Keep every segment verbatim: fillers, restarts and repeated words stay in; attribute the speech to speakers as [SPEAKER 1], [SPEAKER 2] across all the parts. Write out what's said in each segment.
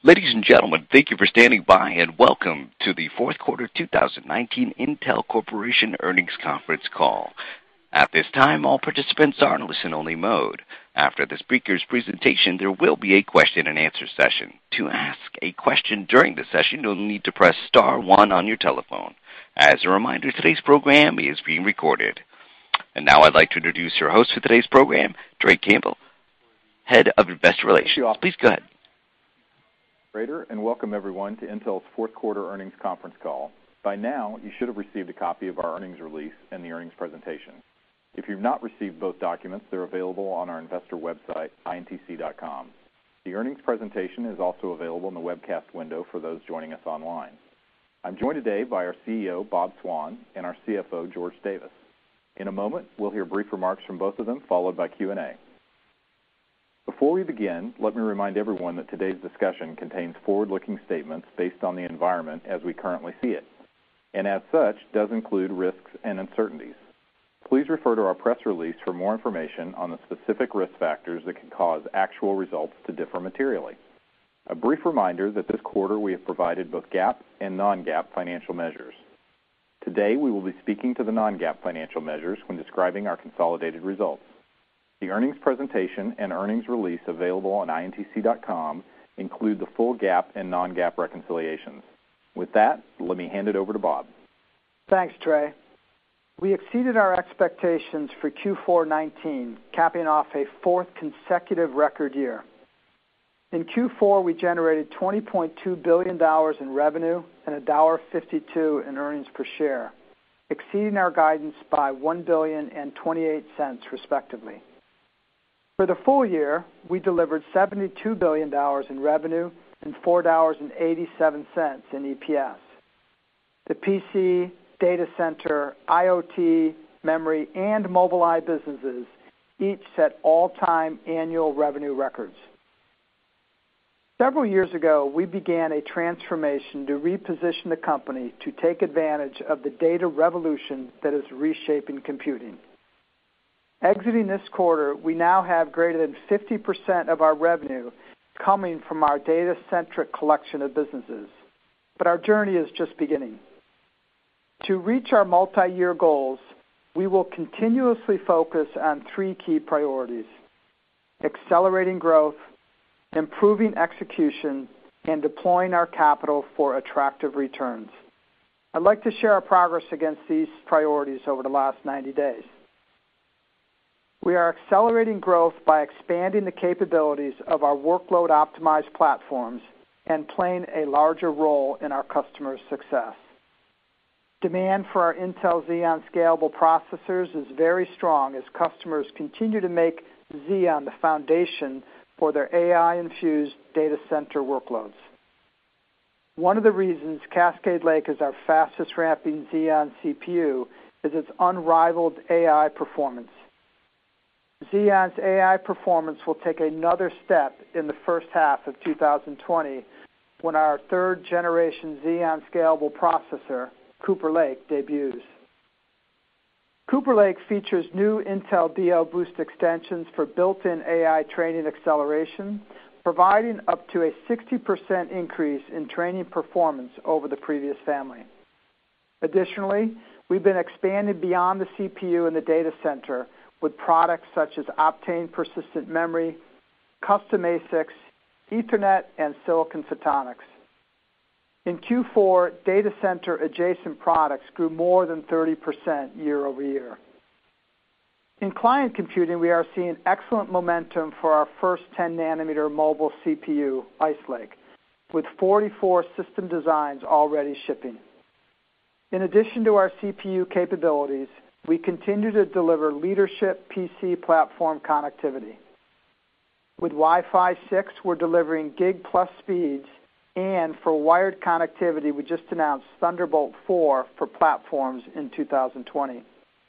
[SPEAKER 1] Ladies and gentlemen, thank you for standing by and welcome to the fourth quarter two thousand nineteen Intel Corporation earnings conference call. At this time, all participants are in listen-only mode. After the speaker's presentation, there will be a question-and-answer session. To ask a question during the session, you'll need to press star one on your telephone. As a reminder, today's program is being recorded. And now I'd like to introduce your host for today's program, Trey Campbell, Head of Investor Relations. Please go ahead.
[SPEAKER 2] And welcome everyone to Intel's fourth quarter earnings conference call. By now, you should have received a copy of our earnings release and the earnings presentation. If you've not received both documents, they're available on our investor website, I N T C dot com. The earnings presentation is also available in the webcast window for those joining us online. I'm joined today by our C E O, Bob Swan, and our C F O, George Davis. In a moment, we'll hear brief remarks from both of them, followed by Q and A. Before we begin, let me remind everyone that today's discussion contains forward-looking statements based on the environment as we currently see it, and as such, does include risks and uncertainties. Please refer to our press release for more information on the specific risk factors that can cause actual results to differ materially. A brief reminder that this quarter we have provided both GAAP and non-GAAP financial measures. Today we will be speaking to the non-GAAP financial measures when describing our consolidated results. The earnings presentation and earnings release available on I N T C dot com include the full GAAP and non-GAAP reconciliations. With that, let me hand it over to Bob.
[SPEAKER 3] Thanks, Trey. We exceeded our expectations for Q four nineteen, capping off a fourth consecutive record year. In Q four, we generated twenty point two billion dollars in revenue and one dollar fifty-two in earnings per share, exceeding our guidance by one billion dollars and twenty-eight cents respectively. For the full year, we delivered seventy-two billion dollars in revenue and four dollars and eighty-seven cents in E P S. The P C, data center, I O T, memory, and Mobileye businesses each set all-time annual revenue records. Several years ago, we began a transformation to reposition the company to take advantage of the data revolution that is reshaping computing. Exiting this quarter, we now have greater than fifty percent of our revenue coming from our data-centric collection of businesses. But our journey is just beginning. To reach our multi-year goals, we will continuously focus on three key priorities: accelerating growth, improving execution, and deploying our capital for attractive returns. I'd like to share our progress against these priorities over the last ninety days. We are accelerating growth by expanding the capabilities of our workload-optimized platforms and playing a larger role in our customers' success. Demand for our Intel Xeon Scalable processors is very strong as customers continue to make Xeon the foundation for their A I-infused data center workloads. One of the reasons Cascade Lake is our fastest-ramping Xeon C P U is its unrivaled A I performance. Xeon's A I performance will take another step in the first half of two thousand twenty when our third-generation Xeon Scalable processor, Cooper Lake, debuts. Cooper Lake features new Intel D L Boost extensions for built-in A I training acceleration, providing up to a sixty percent increase in training performance over the previous family. Additionally, we've been expanding beyond the C P U in the data center with products such as Optane persistent memory, custom A SICs, Ethernet, and silicon photonics. In Q four, data center adjacent products grew more than thirty percent year over year. In client computing, we are seeing excellent momentum for our first ten nanometer mobile C P U, Ice Lake, with forty-four system designs already shipping. In addition to our C P U capabilities, we continue to deliver leadership P C platform connectivity. With Wi-Fi six, we're delivering gig-plus speeds, and for wired connectivity, we just announced Thunderbolt four for platforms in two thousand twenty.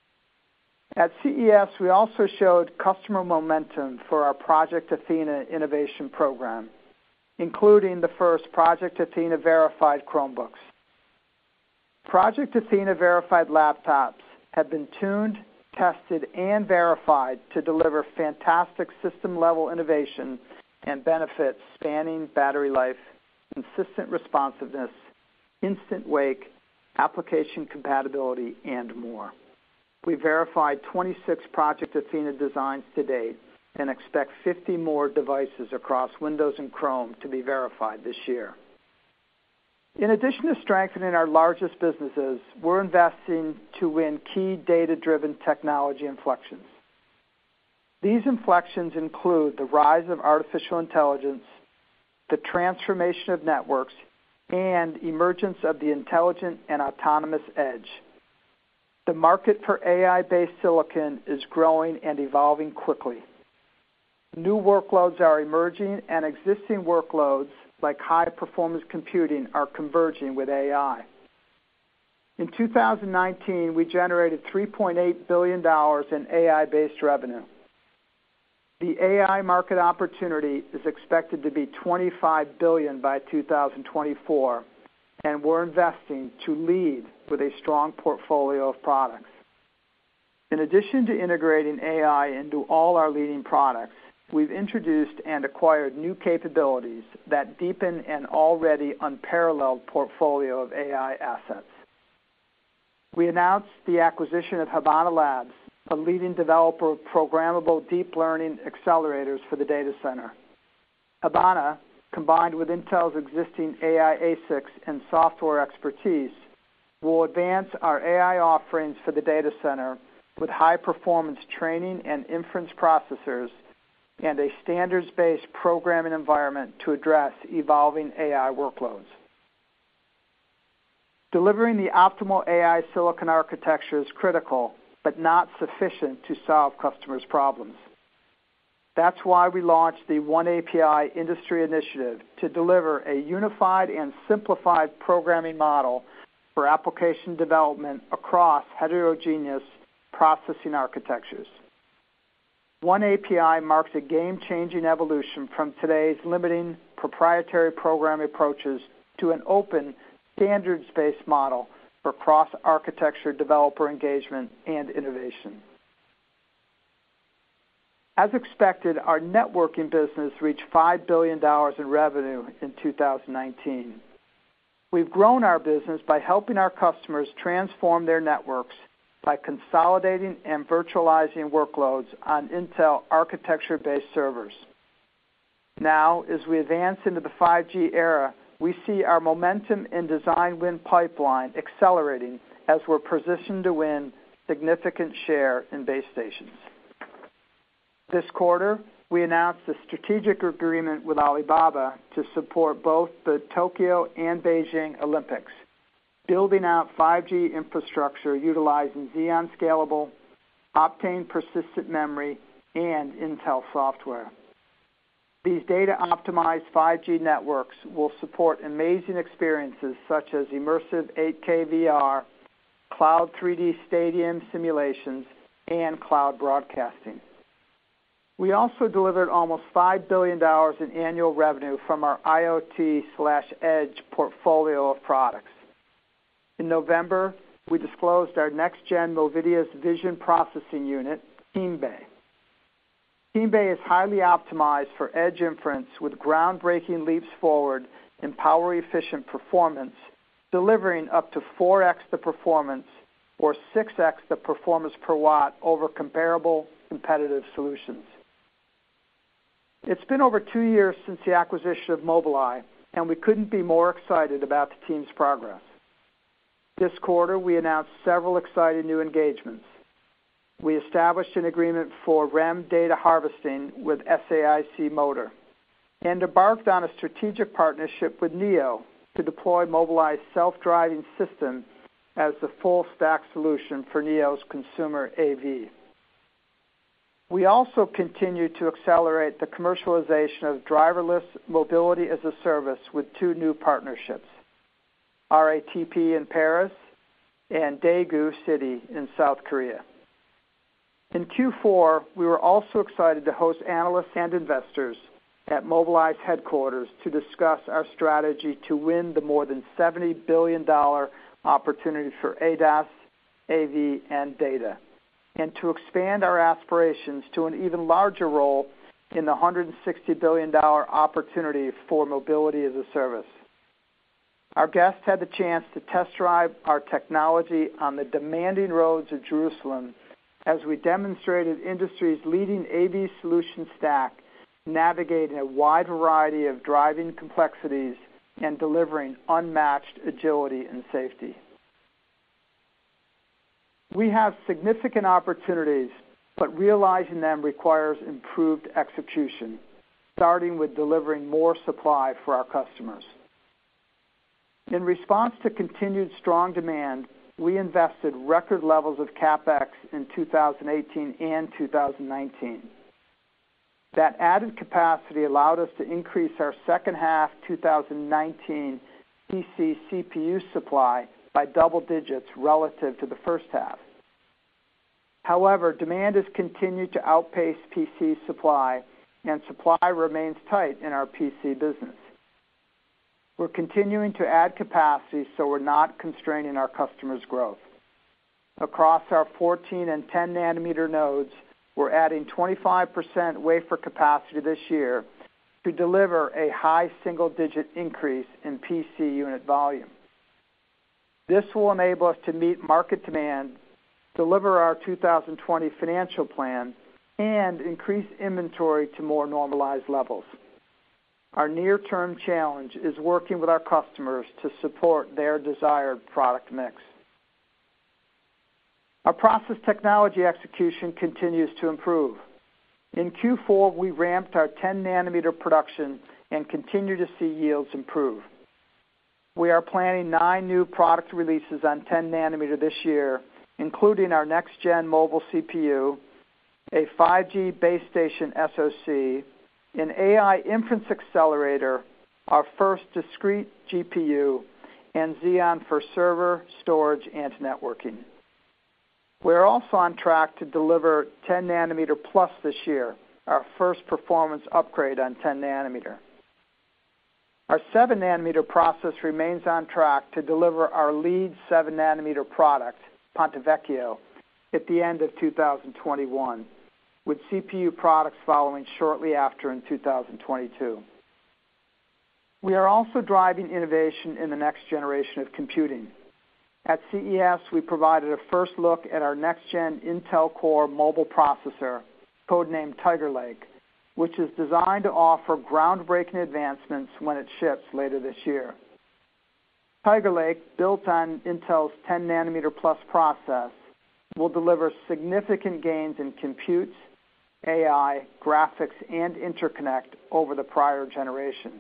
[SPEAKER 3] At C E S, we also showed customer momentum for our Project Athena innovation program, including the first Project Athena verified Chromebooks. Project Athena verified laptops have been tuned, tested, and verified to deliver fantastic system-level innovation and benefits spanning battery life, consistent responsiveness, instant wake, application compatibility, and more. We verified twenty-six Project Athena designs to date and expect fifty more devices across Windows and Chrome to be verified this year. In addition to strengthening our largest businesses, we're investing to win key data-driven technology inflections. These inflections include the rise of artificial intelligence, the transformation of networks, and emergence of the intelligent and autonomous edge. The market for A I-based silicon is growing and evolving quickly. New workloads are emerging, and existing workloads, like high-performance computing, are converging with A I. In two thousand nineteen, we generated three point eight billion dollars in A I-based revenue. The A I market opportunity is expected to be twenty-five billion dollars by two thousand twenty-four, and we're investing to lead with a strong portfolio of products. In addition to integrating A I into all our leading products, we've introduced and acquired new capabilities that deepen an already unparalleled portfolio of A I assets. We announced the acquisition of Habana Labs, a leading developer of programmable deep learning accelerators for the data center. Habana, combined with Intel's existing A I A SICs and software expertise, will advance our A I offerings for the data center with high-performance training and inference processors and a standards-based programming environment to address evolving A I workloads. Delivering the optimal A I silicon architecture is critical, but not sufficient to solve customers' problems. That's why we launched the One A P I industry initiative to deliver a unified and simplified programming model for application development across heterogeneous processing architectures. One A P I marks a game-changing evolution from today's limiting proprietary programming approaches to an open, standards-based model for cross-architecture developer engagement and innovation. As expected, our networking business reached five billion dollars in revenue in two thousand nineteen. We've grown our business by helping our customers transform their networks by consolidating and virtualizing workloads on Intel architecture-based servers. Now, as we advance into the five G era, we see our momentum in design win pipeline accelerating as we're positioned to win significant share in base stations. This quarter, we announced a strategic agreement with Alibaba to support both the Tokyo and Beijing Olympics, building out five G infrastructure utilizing Xeon Scalable, Optane persistent memory, and Intel software. These data-optimized five G networks will support amazing experiences such as immersive eight K V R, cloud three D stadium simulations, and cloud broadcasting. We also delivered almost five billion dollars in annual revenue from our IoT slash edge portfolio of products. In November, we disclosed our next-gen Movidius vision processing unit, KeamBay. KeamBay is highly optimized for edge inference with groundbreaking leaps forward in power-efficient performance, delivering up to four X the performance or six X the performance per watt over comparable competitive solutions. It's been over two years since the acquisition of Mobileye, and we couldn't be more excited about the team's progress. This quarter, we announced several exciting new engagements. We established an agreement for R E M data harvesting with S A I C Motor and embarked on a strategic partnership with NIO to deploy Mobileye's self-driving system as the full-stack solution for NIO's consumer A V. We also continue to accelerate the commercialization of driverless mobility as a service with two new partnerships, R A T P in Paris and Daegu City in South Korea. In Q four, we were also excited to host analysts and investors at Mobileye's headquarters to discuss our strategy to win the more than seventy billion dollars opportunity for A D A S, A V, and data, and to expand our aspirations to an even larger role in the one hundred sixty billion dollars opportunity for mobility as a service. Our guests had the chance to test drive our technology on the demanding roads of Jerusalem as we demonstrated industry's leading A V solution stack, navigating a wide variety of driving complexities and delivering unmatched agility and safety. We have significant opportunities, but realizing them requires improved execution, starting with delivering more supply for our customers. In response to continued strong demand, we invested record levels of CapEx in two thousand eighteen and two thousand nineteen. That added capacity allowed us to increase our second half two thousand nineteen P C C P U supply by double digits relative to the first half. However, demand has continued to outpace P C supply, and supply remains tight in our P C business. We're continuing to add capacity so we're not constraining our customers' growth. Across our fourteen and ten nanometer nodes, we're adding twenty-five percent wafer capacity this year to deliver a high single-digit increase in P C unit volume. This will enable us to meet market demand, deliver our two thousand twenty financial plan, and increase inventory to more normalized levels. Our near-term challenge is working with our customers to support their desired product mix. Our process technology execution continues to improve. In Q four, we ramped our ten nanometer production and continue to see yields improve. We are planning nine new product releases on ten nanometer this year, including our next-gen mobile C P U, a five G base station S O C, an A I inference accelerator, our first discrete G P U, and Xeon for server, storage, and networking. We're also on track to deliver ten nanometer plus this year, our first performance upgrade on ten nanometer. Our seven nanometer process remains on track to deliver our lead seven nanometer product, Ponte Vecchio, at the end of two thousand twenty-one, with C P U products following shortly after in two thousand twenty-two. We are also driving innovation in the next generation of computing. At C E S, we provided a first look at our next-gen Intel Core mobile processor, codenamed Tiger Lake, which is designed to offer groundbreaking advancements when it ships later this year. Tiger Lake, built on Intel's ten nanometer plus process, will deliver significant gains in compute, A I, graphics, and interconnect over the prior generation.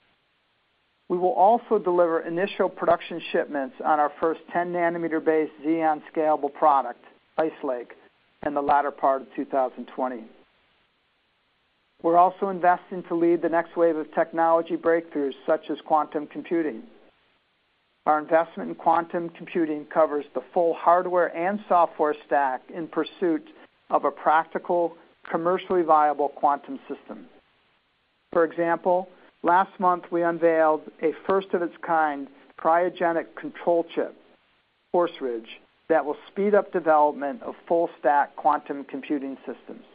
[SPEAKER 3] We will also deliver initial production shipments on our first ten nanometer based Xeon scalable product, Ice Lake, in the latter part of two thousand twenty. We're also investing to lead the next wave of technology breakthroughs such as quantum computing. Our investment in quantum computing covers the full hardware and software stack in pursuit of a practical, commercially viable quantum system. For example, last month we unveiled a first-of-its-kind cryogenic control chip, Horse Ridge, that will speed up development of full-stack quantum computing systems.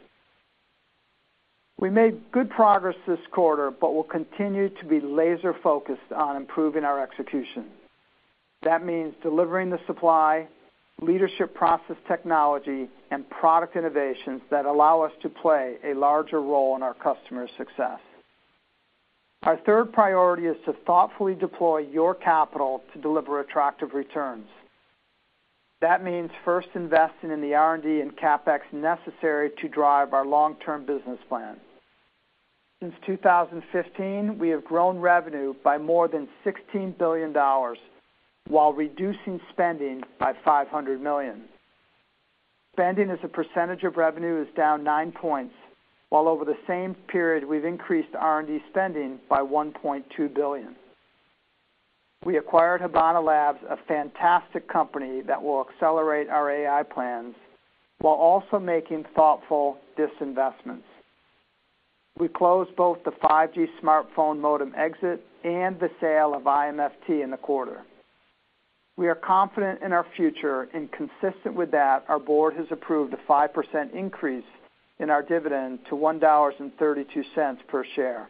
[SPEAKER 3] We made good progress this quarter, but will continue to be laser-focused on improving our execution. That means delivering the supply, leadership process technology, and product innovations that allow us to play a larger role in our customers' success. Our third priority is to thoughtfully deploy your capital to deliver attractive returns. That means first investing in the R and D and CapEx necessary to drive our long-term business plan. Since two thousand fifteen, we have grown revenue by more than sixteen billion dollars while reducing spending by five hundred million dollars. Spending as a percentage of revenue is down nine points, while over the same period we've increased R and D spending by one point two billion dollars. We acquired Habana Labs, a fantastic company that will accelerate our A I plans while also making thoughtful disinvestments. We closed both the five G smartphone modem exit and the sale of I M F T in the quarter. We are confident in our future, and consistent with that, our board has approved a five percent increase in our dividend to one dollar and thirty-two cents per share.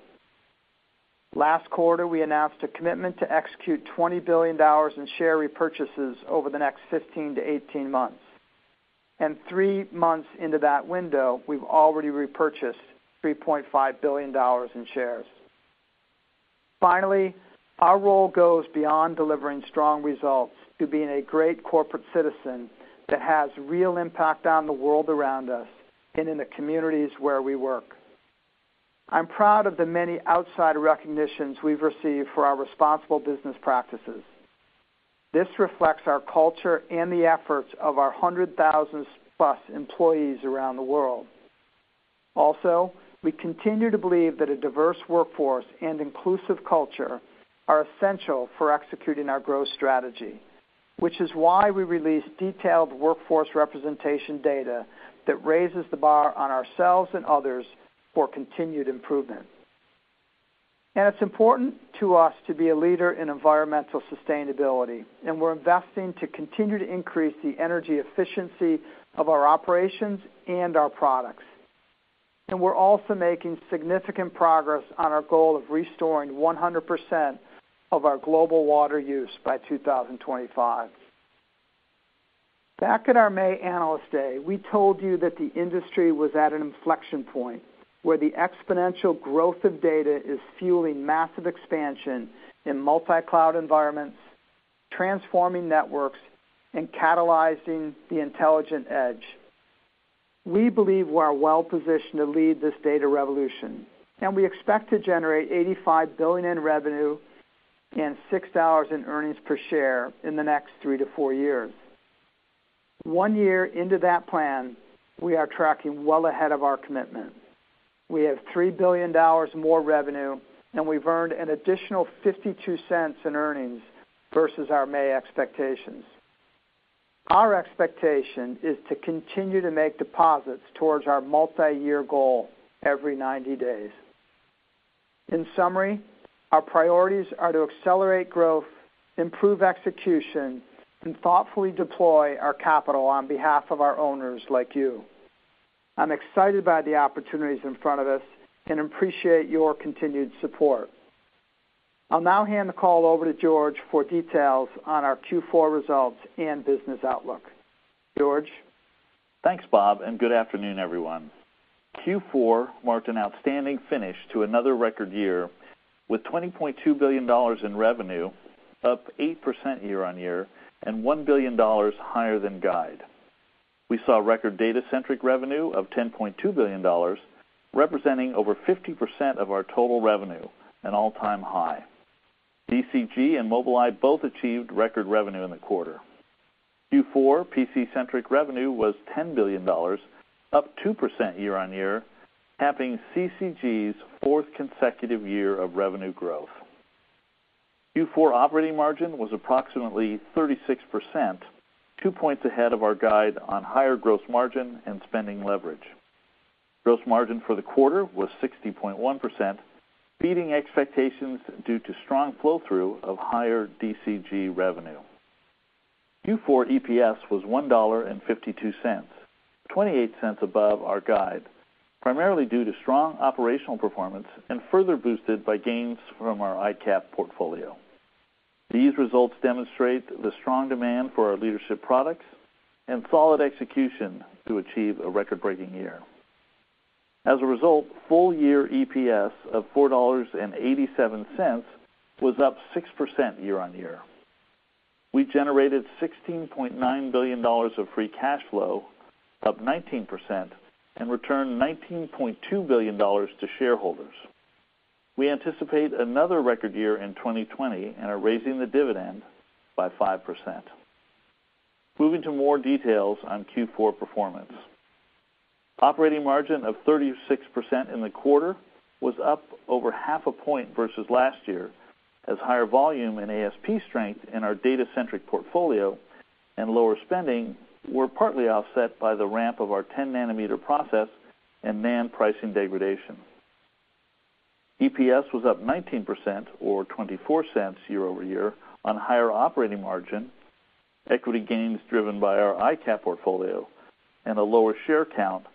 [SPEAKER 3] Last quarter, we announced a commitment to execute twenty billion dollars in share repurchases over the next fifteen to eighteen months. And three months into that window, we've already repurchased three point five billion dollars in shares. Finally, our role goes beyond delivering strong results to being a great corporate citizen that has real impact on the world around us and in the communities where we work. I'm proud of the many outside recognitions we've received for our responsible business practices. This reflects our culture and the efforts of our one hundred thousand plus employees around the world. Also, we continue to believe that a diverse workforce and inclusive culture are essential for executing our growth strategy, which is why we release detailed workforce representation data that raises the bar on ourselves and others for continued improvement. And it's important to us to be a leader in environmental sustainability, and we're investing to continue to increase the energy efficiency of our operations and our products. And we're also making significant progress on our goal of restoring one hundred percent of our global water use by two thousand twenty-five. Back at our May Analyst Day, we told you that the industry was at an inflection point where the exponential growth of data is fueling massive expansion in multi-cloud environments, transforming networks, and catalyzing the intelligent edge. We believe we are well positioned to lead this data revolution, and we expect to generate eighty-five billion dollars in revenue and six dollars in earnings per share in the next three to four years. One year into that plan, we are tracking well ahead of our commitment. We have three billion dollars more revenue, and we've earned an additional fifty-two cents in earnings versus our May expectations. Our expectation is to continue to make deposits towards our multi-year goal every ninety days. In summary, our priorities are to accelerate growth, improve execution, and thoughtfully deploy our capital on behalf of our owners like you. I'm excited by the opportunities in front of us and appreciate your continued support. I'll now hand the call over to George for details on our Q four results and business outlook. George?
[SPEAKER 4] Thanks, Bob, and good afternoon, everyone. Q four marked an outstanding finish to another record year with twenty point two billion dollars in revenue, up eight percent year-on-year, and one billion dollars higher than guide. We saw record data-centric revenue of ten point two billion dollars, representing over fifty percent of our total revenue, an all-time high. D C G and Mobileye both achieved record revenue in the quarter. Q four P C-centric revenue was ten billion dollars, up two percent year-on-year, capping C C G's fourth consecutive year of revenue growth. Q four operating margin was approximately thirty-six percent, two points ahead of our guide on higher gross margin and spending leverage. Gross margin for the quarter was sixty point one percent, beating expectations due to strong flow-through of higher D C G revenue. Q four E P S was one dollar and fifty-two cents, twenty-eight cents above our guide, primarily due to strong operational performance and further boosted by gains from our I C A P portfolio. These results demonstrate the strong demand for our leadership products and solid execution to achieve a record-breaking year. As a result, full-year E P S of four dollars and eighty-seven cents was up six percent year-on-year. We generated sixteen point nine billion dollars of free cash flow, up nineteen percent, and returned nineteen point two billion dollars to shareholders. We anticipate another record year in twenty twenty and are raising the dividend by five percent. Moving to more details on Q four performance. Operating margin of thirty-six percent in the quarter was up over half a point versus last year, as higher volume and A S P strength in our data-centric portfolio and lower spending were partly offset by the ramp of our ten nanometer process and NAND pricing degradation. E P S was up nineteen percent, or twenty-four cents year-over-year, on higher operating margin, equity gains driven by our I C A P portfolio, and a lower share count,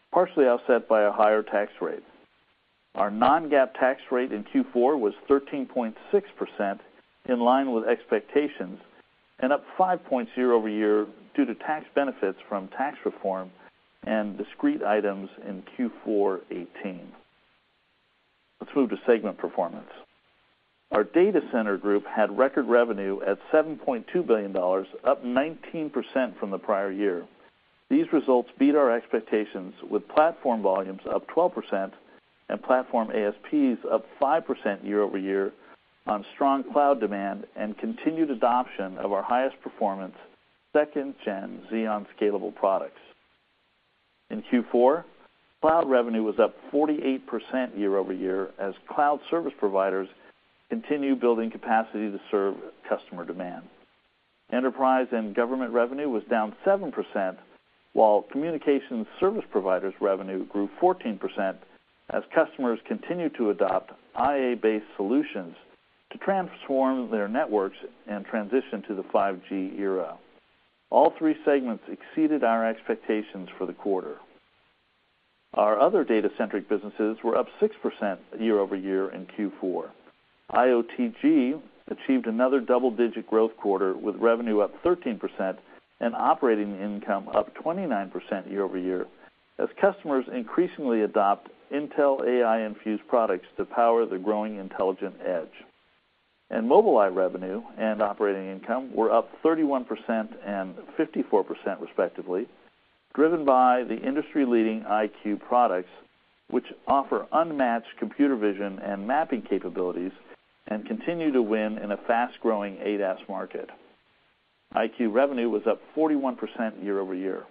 [SPEAKER 4] partially offset by a higher tax rate. Our non-GAAP tax rate in Q four was thirteen point six percent, in line with expectations, and up five points year over year due to tax benefits from tax reform and discrete items in Q four eighteen. Let's move to segment performance. Our Data Center Group had record revenue at seven point two billion dollars, up nineteen percent from the prior year. These results beat our expectations, with platform volumes up twelve percent and platform A S Ps up five percent year over year on strong cloud demand and continued adoption of our highest performance second-gen Xeon Scalable products. In Q four, cloud revenue was up forty-eight percent year over year as cloud service providers continue building capacity to serve customer demand. Enterprise and government revenue was down seven percent, while communications service providers revenue grew fourteen percent as customers continue to adopt I A-based solutions to transform their networks and transition to the five G era. All three segments exceeded our expectations for the quarter. Our other data-centric businesses were up six percent year over year in Q four. I O T G achieved another double-digit growth quarter with revenue up thirteen percent and operating income up twenty-nine percent year over year as customers increasingly adopt Intel A I-infused products to power the growing intelligent edge. And Mobileye revenue and operating income were up thirty-one percent and fifty-four percent respectively, driven by the industry-leading I Q products, which offer unmatched computer vision and mapping capabilities and continue to win in a fast-growing A D A S market. I Q revenue was up forty-one percent year over year.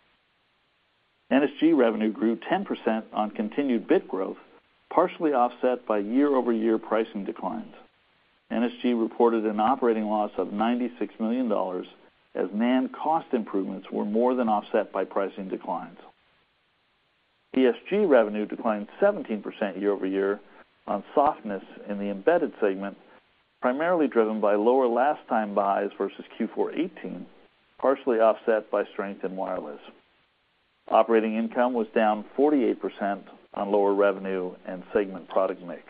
[SPEAKER 4] N S G revenue grew ten percent on continued bit growth, partially offset by year-over-year pricing declines. N S G reported an operating loss of ninety-six million dollars as NAND cost improvements were more than offset by pricing declines. P S G revenue declined seventeen percent year over year on softness in the embedded segment, primarily driven by lower last-time buys versus Q four eighteen, partially offset by strength in wireless. Operating income was down forty-eight percent on lower revenue and segment product mix.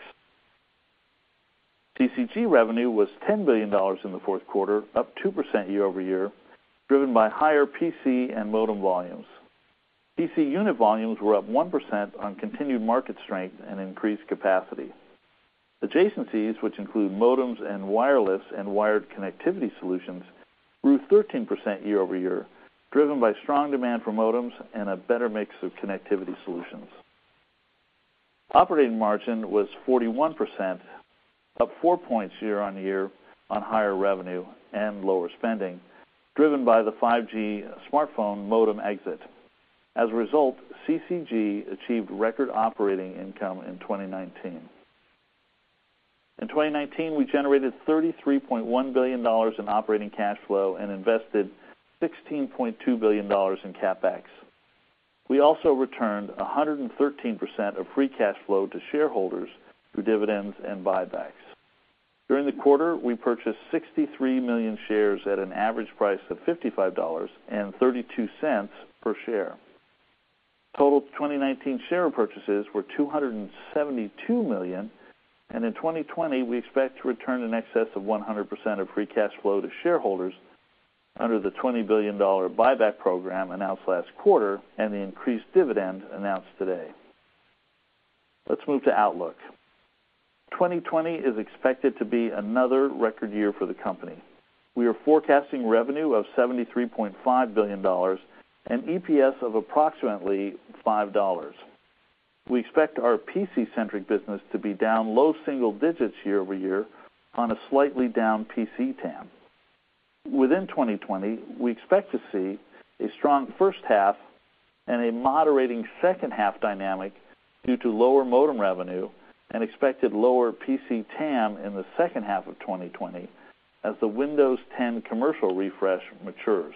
[SPEAKER 4] C C G revenue was ten billion dollars in the fourth quarter, up two percent year over year, driven by higher P C and modem volumes. P C unit volumes were up one percent on continued market strength and increased capacity. Adjacencies, which include modems and wireless and wired connectivity solutions, grew thirteen percent year over year, driven by strong demand for modems and a better mix of connectivity solutions. Operating margin was forty-one percent, up four points year on year on higher revenue and lower spending, driven by the five G smartphone modem exit. As a result, C C G achieved record operating income in twenty nineteen. In twenty nineteen, we generated thirty-three point one billion dollars in operating cash flow and invested sixteen point two billion dollars in CapEx. We also returned one hundred thirteen percent of free cash flow to shareholders through dividends and buybacks. During the quarter, we purchased sixty-three million shares at an average price of fifty-five dollars and thirty-two cents per share. Total twenty nineteen share purchases were two hundred seventy-two million, and in twenty twenty, we expect to return in excess of one hundred percent of free cash flow to shareholders under the twenty billion dollars buyback program announced last quarter and the increased dividend announced today. Let's move to Outlook. twenty twenty is expected to be another record year for the company. We are forecasting revenue of seventy-three point five billion dollars and E P S of approximately five dollars. We expect our P C-centric business to be down low single digits year over year on a slightly down P C T A M. Within twenty twenty, we expect to see a strong first half and a moderating second half dynamic due to lower modem revenue and expected lower P C T A M in the second half of twenty twenty as the Windows ten commercial refresh matures.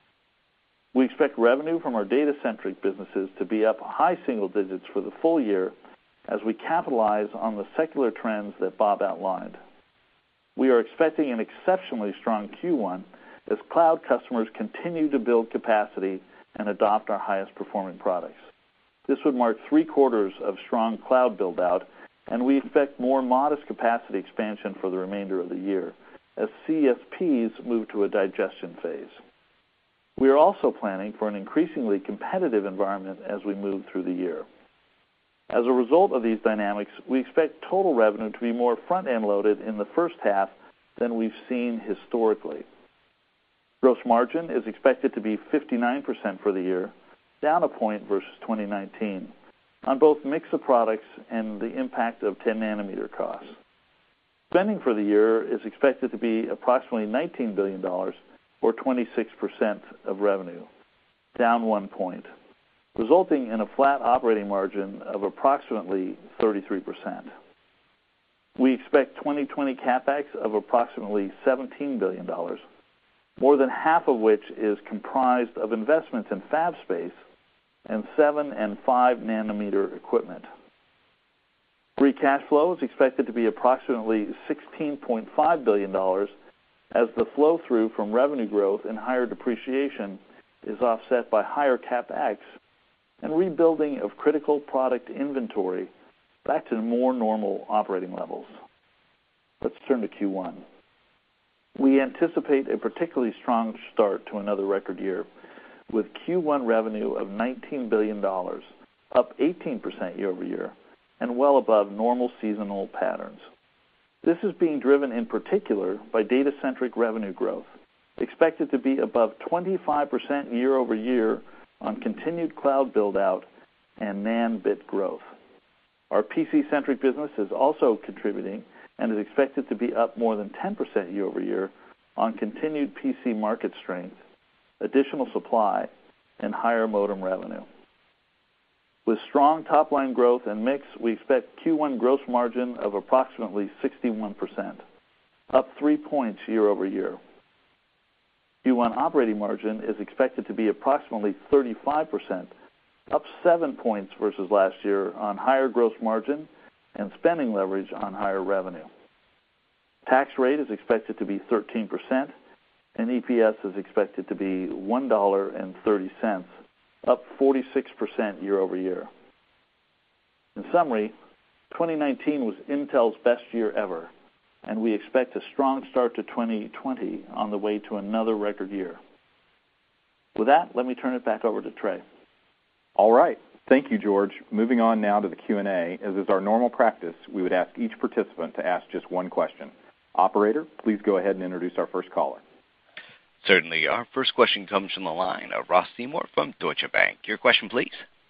[SPEAKER 4] We expect revenue from our data-centric businesses to be up high single digits for the full year as we capitalize on the secular trends that Bob outlined. We are expecting an exceptionally strong Q one as cloud customers continue to build capacity and adopt our highest performing products. This would mark three quarters of strong cloud build-out, and we expect more modest capacity expansion for the remainder of the year as C S Ps move to a digestion phase. We are also planning for an increasingly competitive environment as we move through the year. As a result of these dynamics, we expect total revenue to be more front-end loaded in the first half than we've seen historically. Gross margin is expected to be fifty-nine percent for the year, down a point versus twenty nineteen, on both mix of products and the impact of ten nanometer costs. Spending for the year is expected to be approximately nineteen billion dollars, or twenty-six percent of revenue, down one point, resulting in a flat operating margin of approximately thirty-three percent. We expect twenty twenty CapEx of approximately seventeen billion dollars, more than half of which is comprised of investments in fab space and seven and five nanometer equipment. Free cash flow is expected to be approximately sixteen point five billion dollars as the flow-through from revenue growth and higher depreciation is offset by higher CapEx and rebuilding of critical product inventory back to more normal operating levels. Let's turn to Q one. We anticipate a particularly strong start to another record year with Q one revenue of nineteen billion dollars, up eighteen percent year over year, and well above normal seasonal patterns. This is being driven in particular by data-centric revenue growth, expected to be above twenty-five percent year over year on continued cloud build-out and NAND bit growth. Our P C-centric business is also contributing and is expected to be up more than ten percent year over year on continued P C market strength, additional supply, and higher modem revenue. With strong top-line growth and mix, we expect Q one gross margin of approximately sixty-one percent, up three points year over year. Q one operating margin is expected to be approximately thirty-five percent, up seven points versus last year on higher gross margin and spending leverage on higher revenue. Tax rate is expected to be thirteen percent, and E P S is expected to be one dollar and thirty cents, up forty-six percent year over year. In summary, twenty nineteen was Intel's best year ever, and we expect a strong start to twenty twenty on the way to another record year. With that, let me turn it back over to Trey.
[SPEAKER 2] All right. Thank you, George. Moving on now to the Q and A. As is our normal practice, we would ask each participant to ask just one question. Operator, please go ahead and introduce our first caller.
[SPEAKER 1] Certainly. Our first question comes from the line of Ross Seymore from Deutsche Bank. Your question, please.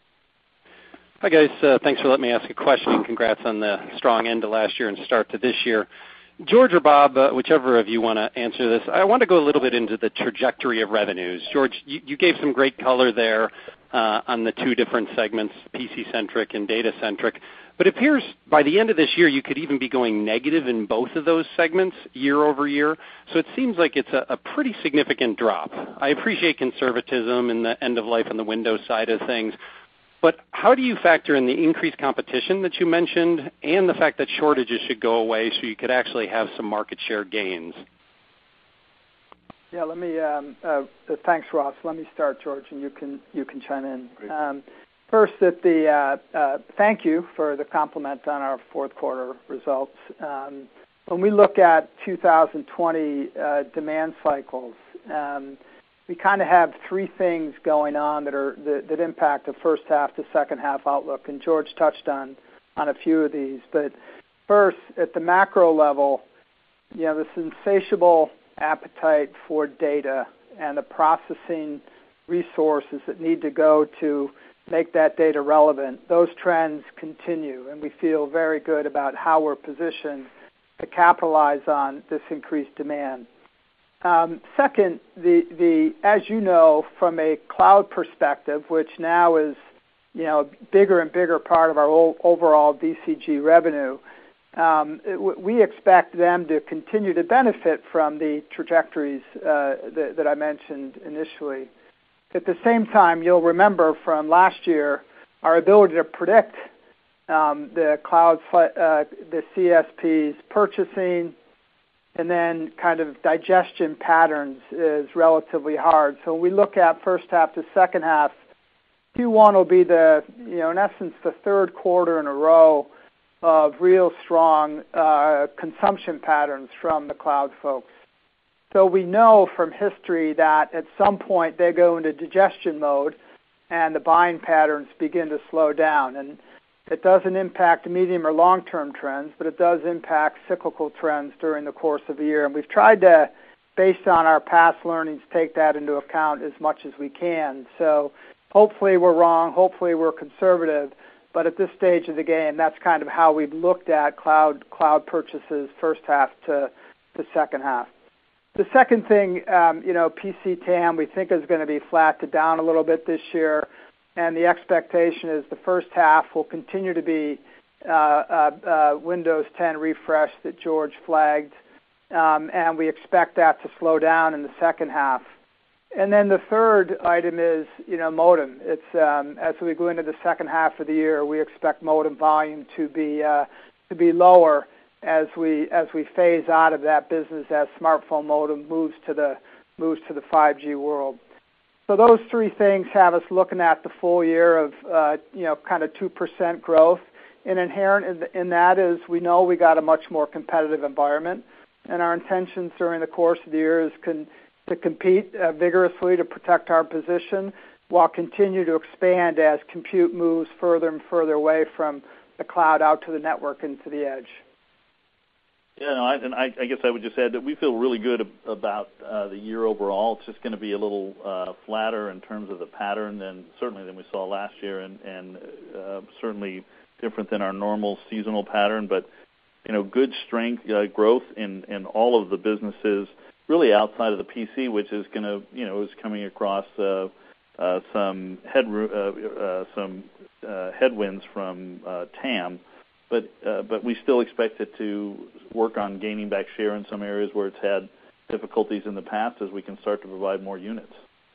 [SPEAKER 5] Hi, guys. Uh, thanks for letting me ask a question, and congrats on the strong end to last year and start to this year. George or Bob, uh, whichever of you want to answer this, I want to go a little bit into the trajectory of revenues. George, you, you gave some great color there uh, on the two different segments, P C-centric and data-centric. But it appears by the end of this year you could even be going negative in both of those segments year over year. So it seems like it's a, a pretty significant drop. I appreciate conservatism and the end of life on the Windows side of things. But how do you factor in the increased competition that you mentioned and the fact that shortages should go away so you could actually have some market share gains?
[SPEAKER 3] Yeah, let me. Um, uh, thanks, Ross. Let me start, George, and you can you can chime in. Um, first, at the uh, uh, thank you for the compliment on our fourth quarter results. Um, when we look at two thousand twenty uh, demand cycles, um, we kind of have three things going on that are that, that impact the first half to second half outlook, and George touched on on a few of these. But first, at the macro level, you know, this insatiable appetite for data and the processing resources that need to go to make that data relevant, those trends continue, and we feel very good about how we're positioned to capitalize on this increased demand. Um, second, the, the as you know, from a cloud perspective, which now is you know a bigger and bigger part of our overall D C G revenue, um, it, we expect them to continue to benefit from the trajectories uh, that, that I mentioned initially. At the same time, you'll remember from last year our ability to predict um, the cloud, uh, the C S Ps purchasing, and then kind of digestion patterns is relatively hard. So when we look at first half to second half, Q one will be the, you know, in essence, the third quarter in a row of real strong uh, consumption patterns from the cloud folks. So we know from history that at some point they go into digestion mode and the buying patterns begin to slow down. And it doesn't impact medium or long-term trends, but it does impact cyclical trends during the course of the year. And we've tried to, based on our past learnings, take that into account as much as we can. So hopefully we're wrong, hopefully we're conservative, but at this stage of the game, that's kind of how we've looked at cloud cloud purchases first half to the second half. The second thing, um, you know, P C T A M we think is going to be flat to down a little bit this year, and the expectation is the first half will continue to be uh, uh, uh, Windows ten refresh that George flagged, um, and we expect that to slow down in the second half. And then the third item is, you know, modem. It's um, as we go into the second half of the year, we expect modem volume to be uh, to be lower as we as we phase out of that business as smartphone modem moves to the moves to the five G world. So those three things have us looking at the full year of uh, you know kind of two percent growth. And inherent in, in that is we know we got a much more competitive environment, and our intentions during the course of the year is con- to compete uh, vigorously to protect our position while continue to expand as compute moves further and further away from the cloud out to the network and to the edge.
[SPEAKER 4] Yeah, no, I, and I, I guess I would just add that we feel really good about uh, the year overall. It's just going to be a little uh, flatter in terms of the pattern than certainly than we saw last year, and, and uh, certainly different than our normal seasonal pattern. But you know, good strength uh, growth in, in all of the businesses, really outside of the P C, which is going to you know is coming across uh, uh, some head uh, uh, some uh, headwinds from uh, T A M. But uh, but we still expect it to work on gaining back share in some areas where it's had difficulties in the past as we can start to provide more units.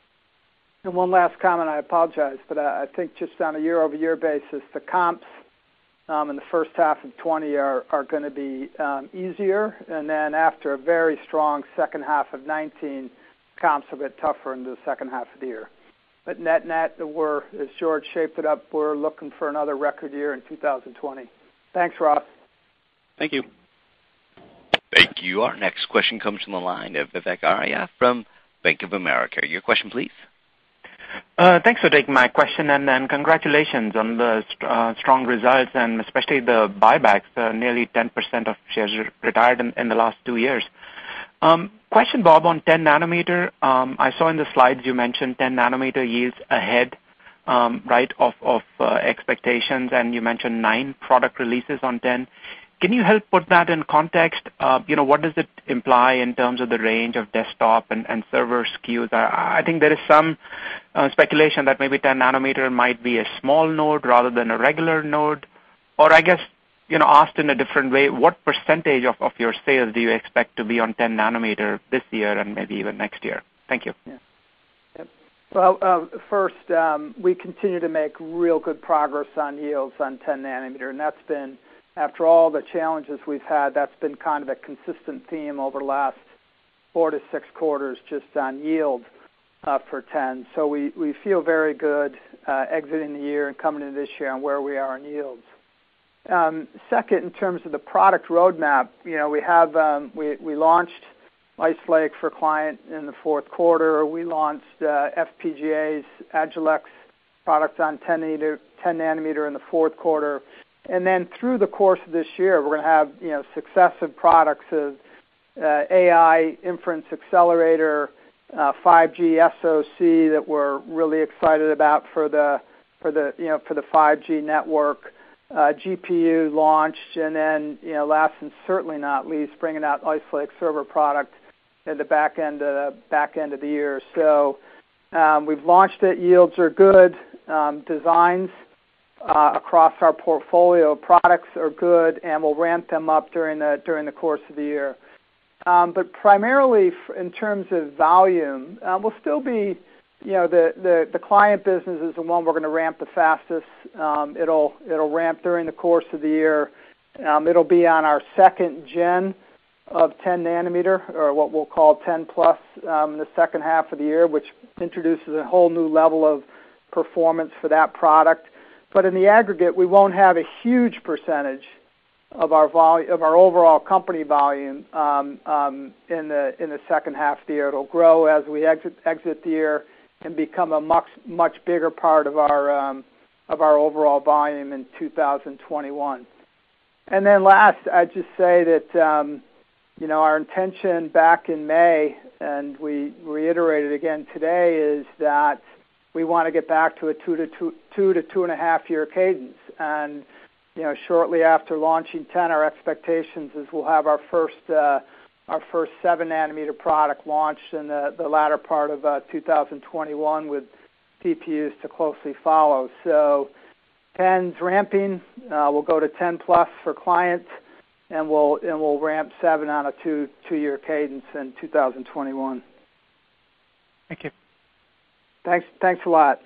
[SPEAKER 3] And one last comment, I apologize, but I think just on a year-over-year basis, the comps um, in the first half of twenty are, are going to be um, easier, and then after a very strong second half of nineteen, comps are a bit tougher in the second half of the year. But net-net, we're, as George shaped it up, we're looking for another record year in two thousand twenty. Thanks, Ross.
[SPEAKER 5] Thank you.
[SPEAKER 1] Thank you. Our next question comes from the line of Vivek Arya from Bank of America. Your question, please.
[SPEAKER 6] Uh, thanks for taking my question, and, and congratulations on the uh, strong results, and especially the buybacks, uh, nearly ten percent of shares retired in, in the last two years. Um, question, Bob, on ten nanometer. Um, I saw in the slides you mentioned ten nanometer yields ahead Um, right, of, of uh, expectations, and you mentioned nine product releases on ten. Can you help put that in context? Uh, you know, what does it imply in terms of the range of desktop and, and server S K Us? I, I think there is some uh, speculation that maybe ten nanometer might be a small node rather than a regular node. Or I guess, you know, asked in a different way, what percentage of, of your sales do you expect to be on ten nanometer this year and maybe even next year? Thank you.
[SPEAKER 3] Yeah. Well, uh, first, um, we continue to make real good progress on yields on ten nanometer, and that's been, after all the challenges we've had, that's been kind of a consistent theme over the last four to six quarters just on yield uh, for ten. So we, we feel very good uh, exiting the year and coming into this year on where we are in yields. Um, second, in terms of the product roadmap, you know, we have um, we we launched Ice Lake for client in the fourth quarter. We launched uh, F P G A's Agilex products on ten nanometer in the fourth quarter. And then through the course of this year, we're going to have, you know, successive products of uh, A I inference accelerator, uh, five G S O C that we're really excited about for the for the you know for the five G network. Uh, G P U launched, and then, you know, last and certainly not least, bringing out Ice Lake server product at the back end of the back end of the year. So um, we've launched it. Yields are good. Um, designs uh, across our portfolio of products are good, and we'll ramp them up during the during the course of the year. Um, but primarily in terms of volume, uh, we'll still be, you know, the, the, the client business is the one we're going to ramp the fastest. Um, it'll it'll ramp during the course of the year. Um, it'll be on our second gen of ten nanometer, or what we'll call ten plus, um, in the second half of the year, which introduces a whole new level of performance for that product. But in the aggregate, we won't have a huge percentage of our volume, of our overall company volume um, um, in the in the second half of the year. It'll grow as we exit exit the year and become a much much bigger part of our um, of our overall volume in two thousand twenty-one. And then last, I'd just say that um, you know our intention back in May, and we reiterated again today, is that we want to get back to a two to two, two to two and a half year cadence. And you know, shortly after launching ten, our expectations is we'll have our first uh, our first seven nanometer product launched in the, the latter part of uh, two thousand twenty-one, with C P Us to closely follow. So ten's ramping. Uh, we'll go to ten plus for clients, and we'll and we'll ramp seven on a two two year cadence in two thousand twenty-one.
[SPEAKER 6] Thank you.
[SPEAKER 3] Thanks. Thanks a lot.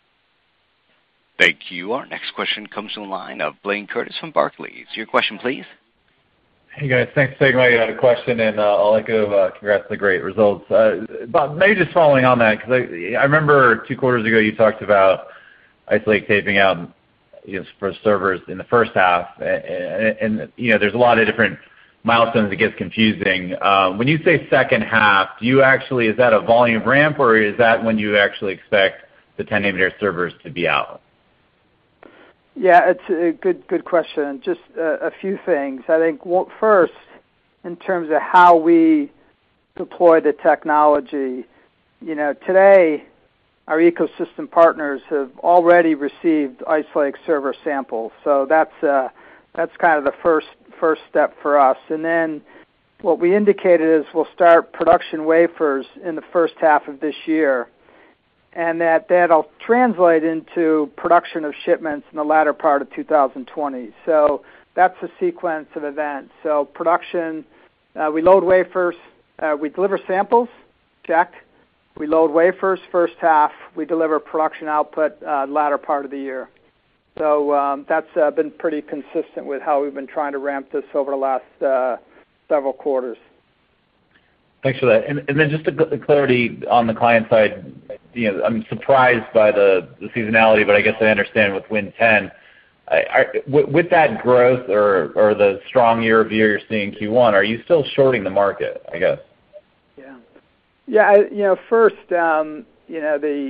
[SPEAKER 1] Thank you. Our next question comes from the line of Blayne Curtis from Barclays. Your question, please.
[SPEAKER 7] Hey, guys. Thanks for taking my uh, question, and uh, I'll echo uh, congrats on the great results. Uh, Bob, maybe just following on that, because I, I remember two quarters ago you talked about Ice Lake taping out, you know, for servers in the first half, and, and, and you know, there's a lot of different milestones. It gets confusing. Um, when you say second half, do you actually, is that a volume ramp, or is that when you actually expect the ten nanometer servers to be out?
[SPEAKER 3] Yeah, it's a good good question. Just a, a few things. I think first, in terms of how we deploy the technology, you know, today our ecosystem partners have already received Ice Lake server samples. So that's uh, that's kind of the first first step for us. And then what we indicated is we'll start production wafers in the first half of this year, and that that'll translate into production of shipments in the latter part of two thousand twenty. So that's the sequence of events. So production, uh, we load wafers, uh, we deliver samples, check. We load wafers first half, we deliver production output uh, latter part of the year. So um, that's uh, been pretty consistent with how we've been trying to ramp this over the last uh, several quarters.
[SPEAKER 7] Thanks for that. And, and then just a clarity on the client side, you know, I'm surprised by the, the seasonality, but I guess I understand with Win ten. I, I, with, with that growth or, or the strong year-over-year you're seeing in Q one, are you still shorting the market, I guess?
[SPEAKER 3] Yeah. Yeah, I, you know, first, um, you know, the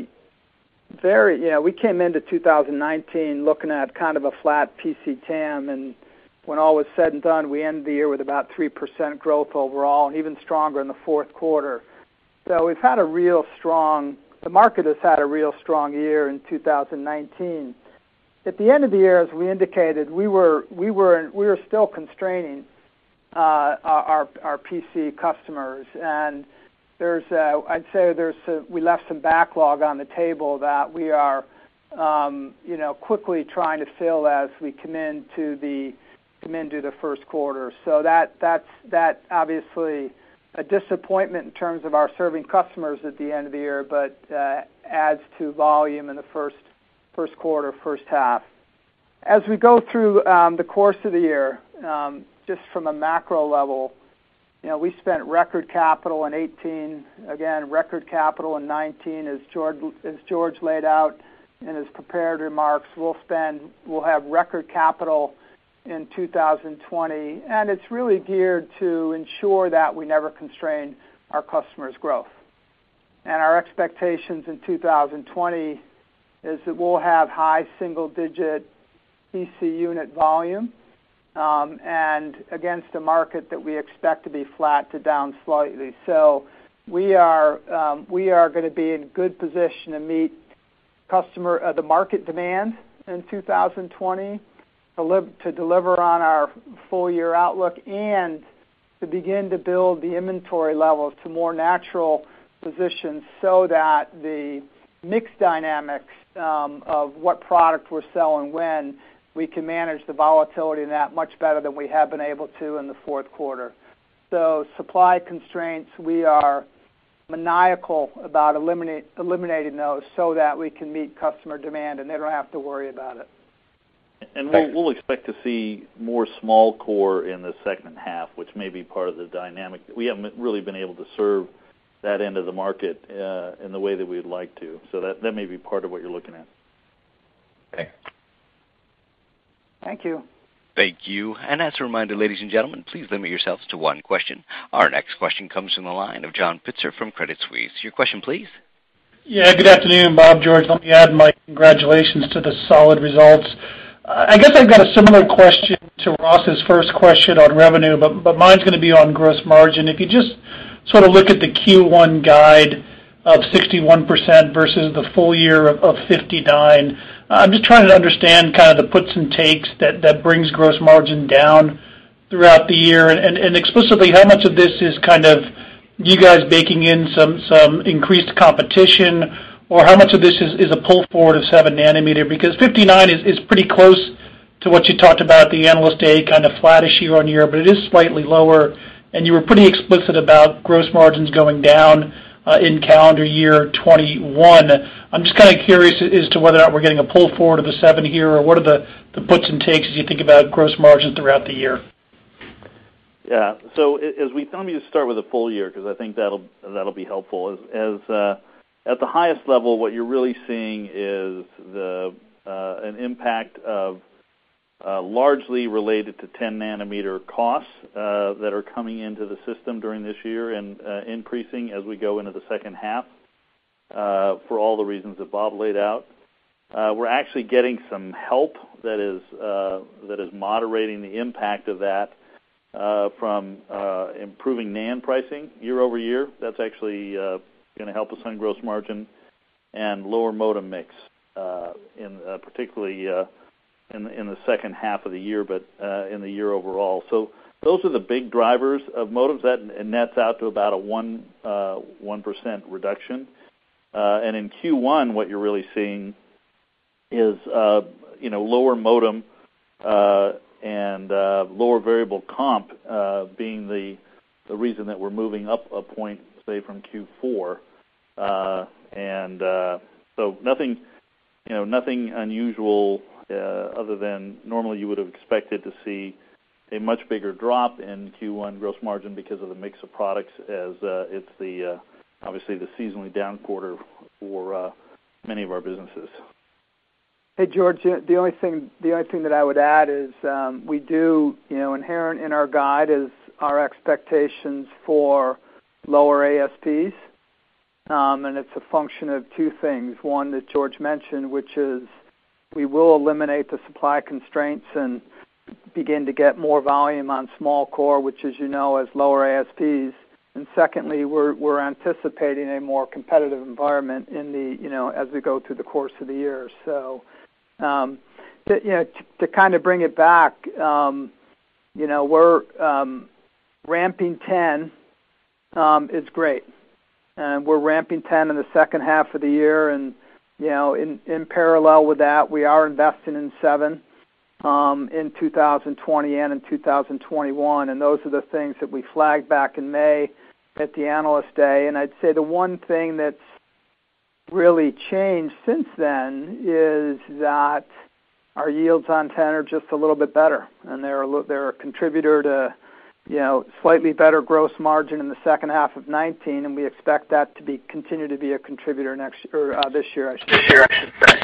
[SPEAKER 3] very, you know, we came into two thousand nineteen looking at kind of a flat P C T A M, and when all was said and done, we ended the year with about three percent growth overall, and even stronger in the fourth quarter. So we've had a real strong, the market has had a real strong year in two thousand nineteen. At the end of the year, as we indicated, we were we were we were still constraining uh, our our P C customers, and there's uh, I'd say there's a, we left some backlog on the table that we are um, you know quickly trying to fill as we come into the come into the first quarter. So that that's that obviously a disappointment in terms of our serving customers at the end of the year, but uh, adds to volume in the first first quarter, first half. As we go through um, the course of the year, um, just from a macro level, you know, we spent record capital in eighteen, again, record capital in nineteen, as George as George laid out in his prepared remarks. We'll spend, we'll have record capital in two thousand twenty, and it's really geared to ensure that we never constrain our customers' growth. And our expectations in two thousand twenty is that we'll have high single-digit P C unit volume, um, and against a market that we expect to be flat to down slightly. So we are um, we are going to be in good position to meet customer uh, the market demand in two thousand twenty. To deliver on our full-year outlook and to begin to build the inventory levels to more natural positions so that the mix dynamics um, of what product we're selling when, we can manage the volatility in that much better than we have been able to in the fourth quarter. So supply constraints, we are maniacal about eliminate, eliminating those so that we can meet customer demand and they don't have to worry about it.
[SPEAKER 4] And we'll, we'll expect to see more small core in the second half, which may be part of the dynamic. We haven't really been able to serve that end of the market uh, in the way that we'd like to. So that, that may be part of what you're looking at.
[SPEAKER 7] Okay.
[SPEAKER 3] Thank you.
[SPEAKER 1] Thank you. And as a reminder, ladies and gentlemen, please limit yourselves to one question. Our next question comes from the line of John Pitzer from Credit Suisse. Your question, please.
[SPEAKER 8] Yeah, good afternoon, Bob, George. Let me add my congratulations to the solid results. Uh, I guess I've got a similar question to Ross's first question on revenue, but, but mine's going to be on gross margin. If you just sort of look at the Q one guide of sixty-one percent versus the full year of, of fifty-nine, I'm just trying to understand kind of the puts and takes that, that brings gross margin down throughout the year, and, and, and explicitly how much of this is kind of you guys baking in some, some increased competition, or how much of this is, is a pull forward of seven nanometer, because fifty-nine is, is pretty close to what you talked about at the Analyst Day, kind of flattish year on year, but it is slightly lower, and you were pretty explicit about gross margins going down uh, in calendar year twenty-one. I'm just kind of curious as to whether or not we're getting a pull forward of the seven here, or what are the, the puts and takes as you think about gross margins throughout the year?
[SPEAKER 4] Yeah. So as we let me just start with the full year, because I think that'll that'll be helpful. As, as uh, at the highest level, what you're really seeing is the uh, an impact of uh, largely related to ten nanometer costs uh, that are coming into the system during this year and uh, increasing as we go into the second half uh, for all the reasons that Bob laid out. Uh, we're actually getting some help that is uh, that is moderating the impact of that. Uh, from uh, improving NAND pricing year over year. That's actually uh, going to help us on gross margin, and lower modem mix, uh, in uh, particularly uh, in, the, in the second half of the year, but uh, in the year overall. So those are the big drivers of modems. That nets out to about a one uh, one percent reduction. Uh, and in Q one, what you're really seeing is uh, you know lower modem. Uh, and uh, lower variable comp uh, being the the reason that we're moving up a point, say, from Q four, uh, and uh, so nothing, you know, nothing unusual uh, other than normally you would have expected to see a much bigger drop in Q one gross margin because of the mix of products, as uh, it's the uh, obviously the seasonally down quarter for uh, many of our businesses.
[SPEAKER 3] Hey, George, the only thing the only thing that I would add is um, we do, you know, inherent in our guide is our expectations for lower A S Ps, um, and it's a function of two things. One that George mentioned, which is we will eliminate the supply constraints and begin to get more volume on small core, which, as you know, has lower A S Ps. And secondly, we're we're anticipating a more competitive environment in the, you know, as we go through the course of the year. So. Um, to, you know, to, to kind of bring it back, um, you know, we're um, ramping ten um, is great, and we're ramping ten in the second half of the year, and you know, in, in parallel with that, we are investing in seven um, in two thousand twenty and in two thousand twenty-one, and those are the things that we flagged back in May at the Analyst Day. And I'd say the one thing that's really changed since then is that our yields on ten are just a little bit better, and they're a, they're a contributor to, you know, slightly better gross margin in the second half of nineteen, and we expect that to be continue to be a contributor next or uh, this year. I should this year, I should say.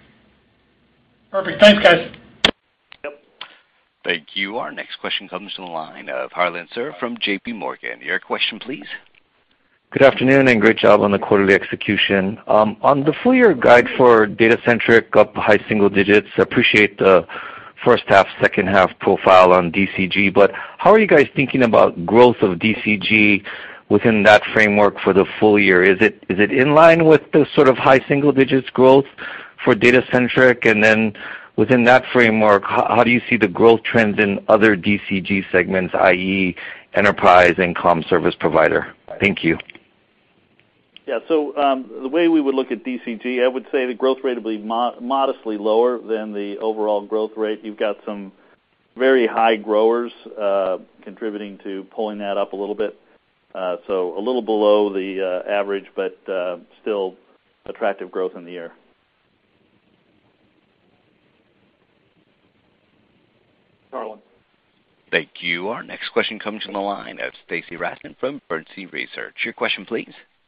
[SPEAKER 8] Perfect. Thanks, guys.
[SPEAKER 1] Yep. Thank you. Our next question comes from the line of Harlan Sur from J P Morgan. Your question, please.
[SPEAKER 9] Good afternoon, and great job on the quarterly execution. Um, on the full-year guide for data-centric up high single digits, appreciate the first half, second half profile on D C G, but how are you guys thinking about growth of D C G within that framework for the full year? Is it is it in line with the sort of high single digits growth for data-centric? And then within that framework, how, how do you see the growth trends in other D C G segments, that is enterprise and comm service provider? Thank you.
[SPEAKER 4] Yeah, so um, the way we would look at D C G, I would say the growth rate will be mo- modestly lower than the overall growth rate. You've got some very high growers uh, contributing to pulling that up a little bit. Uh, so a little below the uh, average, but uh, still attractive growth in the year.
[SPEAKER 2] Harlan.
[SPEAKER 1] Thank you. Our next question comes from the line of Stacy Rasgon from Bernstein Research. Your question, please.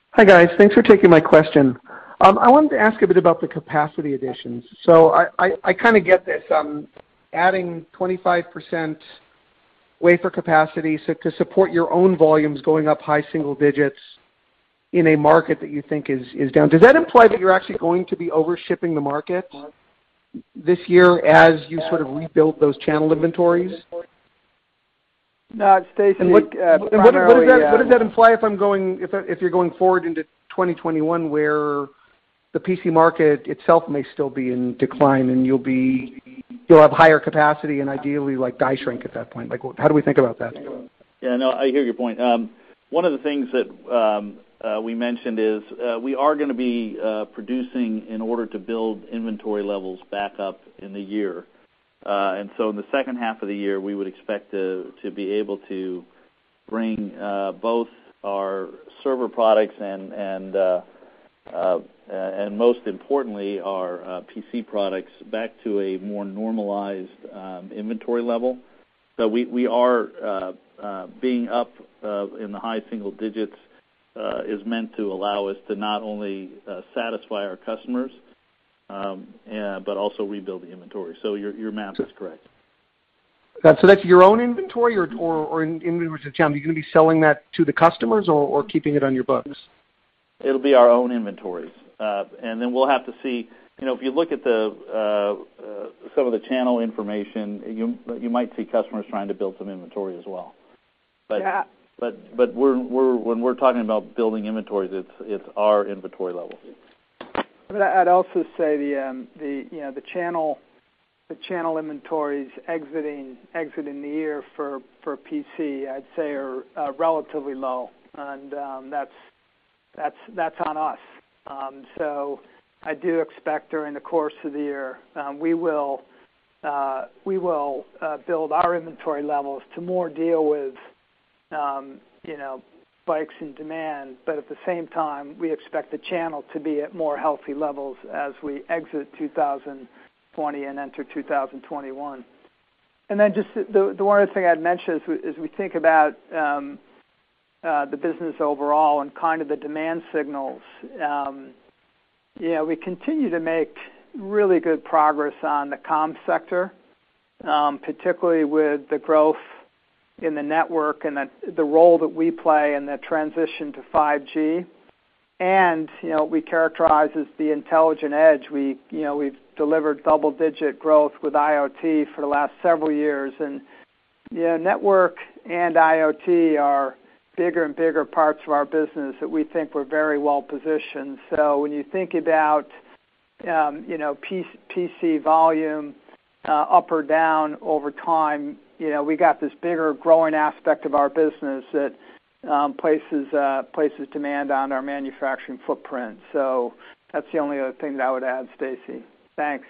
[SPEAKER 10] Hi, guys. Thanks for taking my question. Um, I wanted to ask a bit about the capacity additions. So I, I, I kind of get this. Um, adding twenty-five percent wafer capacity so to support your own volumes going up high single digits in a market that you think is, is down. Does that imply that you're actually going to be over shipping the market this year as you sort of rebuild those channel inventories?
[SPEAKER 3] No, Stacy.
[SPEAKER 10] And what,
[SPEAKER 3] uh,
[SPEAKER 10] and what, what, does that,
[SPEAKER 3] uh,
[SPEAKER 10] what does that imply if I'm going if if you're going forward into twenty twenty-one, where the P C market itself may still be in decline, and you'll be you'll have higher capacity and ideally like die shrink at that point? Like, how do we think about that?
[SPEAKER 4] Yeah, no, I hear your point. Um, one of the things that um, uh, we mentioned is uh, we are going to be uh, producing in order to build inventory levels back up in the year. Uh, and so in the second half of the year, we would expect to, to be able to bring uh, both our server products and, and, uh, uh, and most importantly, our uh, P C products back to a more normalized um, inventory level. So we, we are uh, uh, being up uh, in the high single digits uh, is meant to allow us to not only uh, satisfy our customers, um, uh, but also rebuild the inventory. So your, your math is correct.
[SPEAKER 10] Uh, so that's your own inventory, or or, or in inventory to channel? Are you going to be selling that to the customers, or, or keeping it on your books?
[SPEAKER 4] It'll be our own inventories, uh, and then we'll have to see. You know, if you look at the uh, uh, some of the channel information, you you might see customers trying to build some inventory as well. But
[SPEAKER 3] yeah.
[SPEAKER 4] but but we're we're when we're talking about building inventories, it's it's our inventory levels.
[SPEAKER 3] But I'd also say the um, the you know the channel the channel inventories exiting exiting the year for, for P C, I'd say are uh, relatively low, and um, that's that's that's on us. Um, so I do expect during the course of the year um, we will uh, we will uh, build our inventory levels to more deal with um, you know spikes in demand, but at the same time we expect the channel to be at more healthy levels as we exit two thousand twenty and enter two thousand twenty-one. And then just the, the one other thing I'd mention is we, as we think about um, uh, the business overall and kind of the demand signals, um, you know, we continue to make really good progress on the comm sector, um, particularly with the growth in the network and the, the role that we play in the transition to five G. And, you know, we characterize as the intelligent edge. We, you know, we've delivered double-digit growth with IoT for the last several years. And, you know, network and IoT are bigger and bigger parts of our business that we think we're very well positioned. So when you think about, um, you know, P C volume uh, up or down over time, you know, we got this bigger growing aspect of our business that um, places uh, places demand on our manufacturing footprint. So that's the only other thing that I would add, Stacy. Thanks.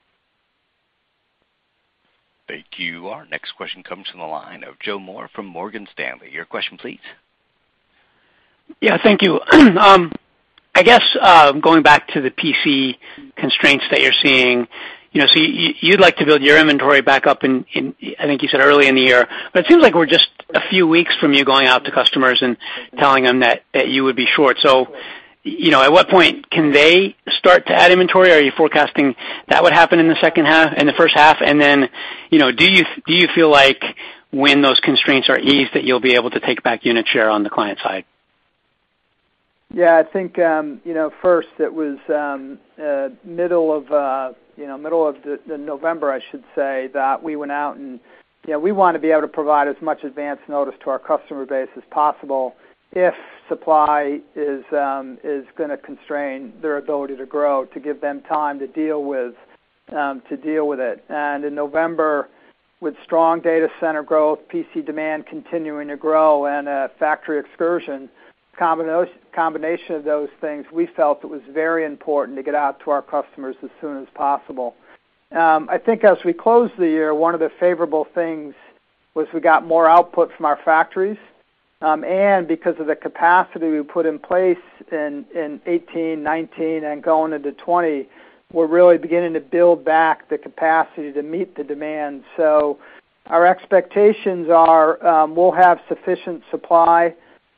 [SPEAKER 1] Thank you. Our next question comes from the line of Joe Moore from Morgan Stanley. Your question, please.
[SPEAKER 11] Yeah, thank you. um, I guess uh, going back to the P C constraints that you're seeing, you know, so you, you'd like to build your inventory back up in, in, I think you said early in the year, but it seems like we're just a few weeks from you going out to customers and telling them that, that you would be short. So, you know, at what point can they start to add inventory? Are you forecasting that would happen in the second half, in the first half? And then, you know, do you do you feel like when those constraints are eased that you'll be able to take back unit share on the client side?
[SPEAKER 3] Yeah, I think um, you know. First, it was um, uh, middle of uh, you know middle of the, the November, I should say, that we went out and you know we want to be able to provide as much advance notice to our customer base as possible if supply is um, is going to constrain their ability to grow, to give them time to deal with um, to deal with it. And in November, with strong data center growth, P C demand continuing to grow, and a factory excursion. Combination, combination of those things, we felt it was very important to get out to our customers as soon as possible. Um, I think as we closed the year, one of the favorable things was we got more output from our factories, um, and because of the capacity we put in place in, in eighteen, nineteen, and going into twenty, we're really beginning to build back the capacity to meet the demand. So our expectations are um, we'll have sufficient supply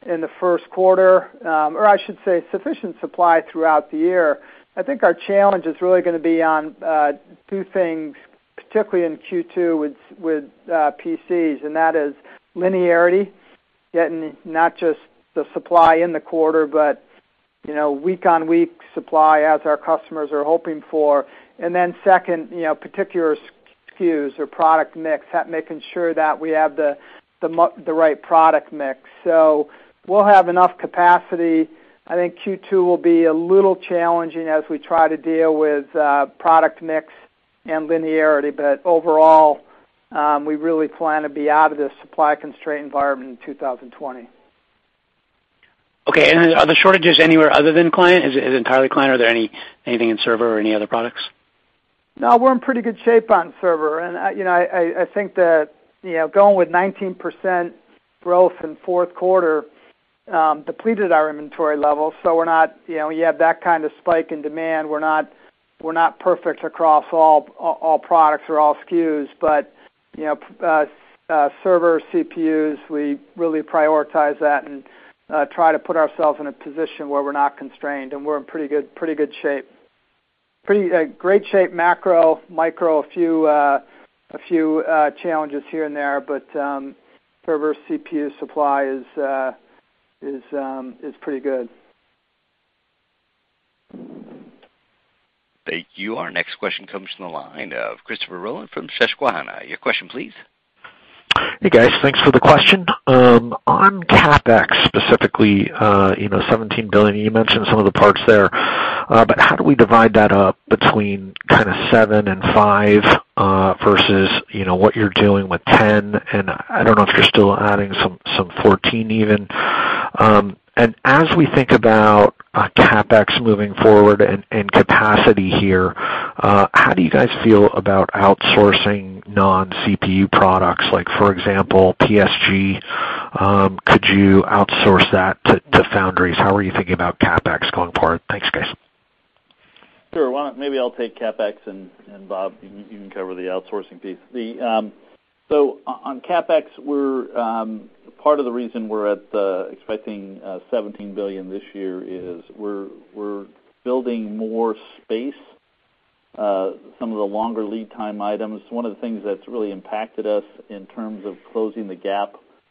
[SPEAKER 3] in the first quarter, um, or I should say sufficient supply throughout the year. I think our challenge is really going to be on uh, two things, particularly in Q two with, with uh, P Cs, and that is linearity, getting not just the supply in the quarter, but you know, week-on-week supply as our customers are hoping for. And then second, you know, particular S K Us or product mix, making sure that we have the, the, the right product mix. So we'll have enough capacity. I think Q two will be a little challenging as we try to deal with uh, product mix and linearity, but overall, um, we really plan to be out of this supply constraint environment in two thousand twenty.
[SPEAKER 11] Okay, and are the shortages anywhere other than client? Is it, is it entirely client? Are there any anything in server or any other products?
[SPEAKER 3] No, we're in pretty good shape on server, and uh, you know, I, I think that you know, going with nineteen percent growth in fourth quarter um, depleted our inventory levels. So we're not, you know, you have that kind of spike in demand. We're not, we're not perfect across all all, all products or all S K Us, but you know, uh, uh, server C P Us, we really prioritize that and Uh, try to put ourselves in a position where we're not constrained, and we're in pretty good, pretty good shape. Pretty uh, great shape, macro, micro, a few, uh, a few uh, challenges here and there, but um, server C P U supply is uh, is um, is pretty good.
[SPEAKER 1] Thank you. Our next question comes from the line of Christopher Rolland from Susquehanna. Your question, please.
[SPEAKER 12] Hey guys, thanks for the question. Um, on CapEx specifically, uh, you know, seventeen billion dollars, you mentioned some of the parts there, uh, but how do we divide that up between kind of seven and five uh, versus, you know, what you're doing with ten, and I don't know if you're still adding some, some fourteen even. Um, and as we think about uh, CapEx moving forward and, and capacity here, uh, how do you guys feel about outsourcing non-C P U products? Like, for example, P S G, um, could you outsource that to, to foundries? How are you thinking about CapEx going forward? Thanks, guys.
[SPEAKER 4] Sure. Why don't, maybe I'll take CapEx, and, and Bob, you can, you can cover the outsourcing piece. The um, So on CapEx, we're um, part of the reason we're at uh, expecting uh, seventeen billion dollars this year is we're we're building more space. Uh, some of the longer lead time items. One of the things that's really impacted us in terms of closing the gap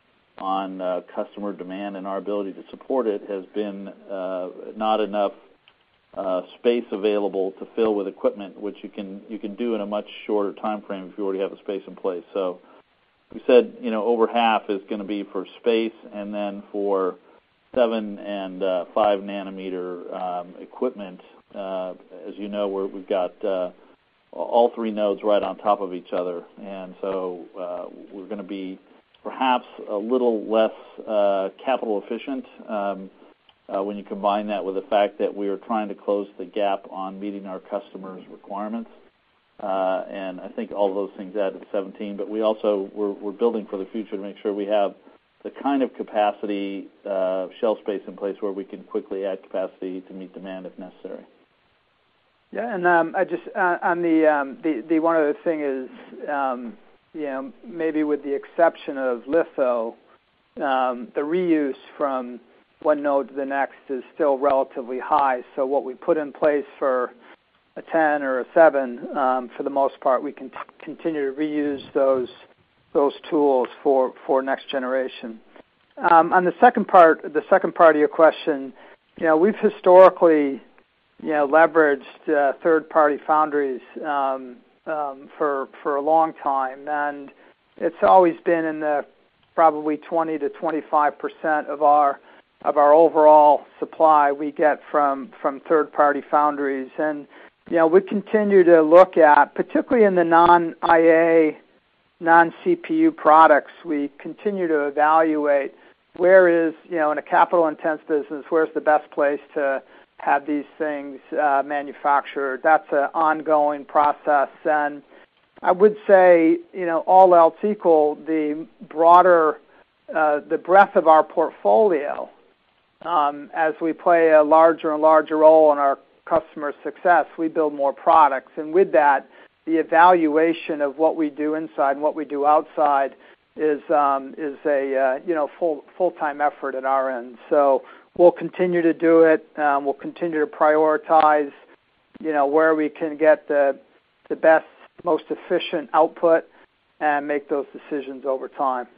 [SPEAKER 4] on uh, customer demand and our ability to support it has been uh, not enough uh, space available to fill with equipment, which you can you can do in a much shorter time frame if you already have the space in place. So we said, you know, over half is going to be for space, and then for seven and uh, five nanometer um, equipment. Uh, as you know, we're, we've got uh, all three nodes right on top of each other, and so uh, we're going to be perhaps a little less uh, capital efficient um, uh, when you combine that with the fact that we are trying to close the gap on meeting our customers' requirements. Uh, and I think all of those things add to the seventeen, but we also, we're, we're building for the future to make sure we have the kind of capacity, uh, shelf space in place where we can quickly add capacity to meet demand if necessary.
[SPEAKER 3] Yeah, and um, I just uh, on the, um, the the one other thing is, um, you know, maybe with the exception of litho, um, the reuse from one node to the next is still relatively high. So what we put in place for a ten or a seven, um, for the most part, we can t- continue to reuse those those tools for, for next generation. Um, on the second part, the second part of your question, you know, we've historically, you know, leveraged uh, third-party foundries um, um, for for a long time, and it's always been in the probably twenty to twenty-five percent of our of our overall supply we get from from third-party foundries, and you know, we continue to look at, particularly in the non-I A, non-C P U products, we continue to evaluate where is, you know, in a capital-intense business, where's the best place to have these things uh, manufactured. That's an ongoing process. And I would say, you know, all else equal, the broader, uh, the breadth of our portfolio, um, as we play a larger and larger role in our customer success, we build more products. And with that, the evaluation of what we do inside and what we do outside is um, is a uh, you know full full-time effort at our end. So we'll continue to do it. Um, we'll continue to prioritize, you know, where we can get the the best, most efficient output, and make those decisions over time.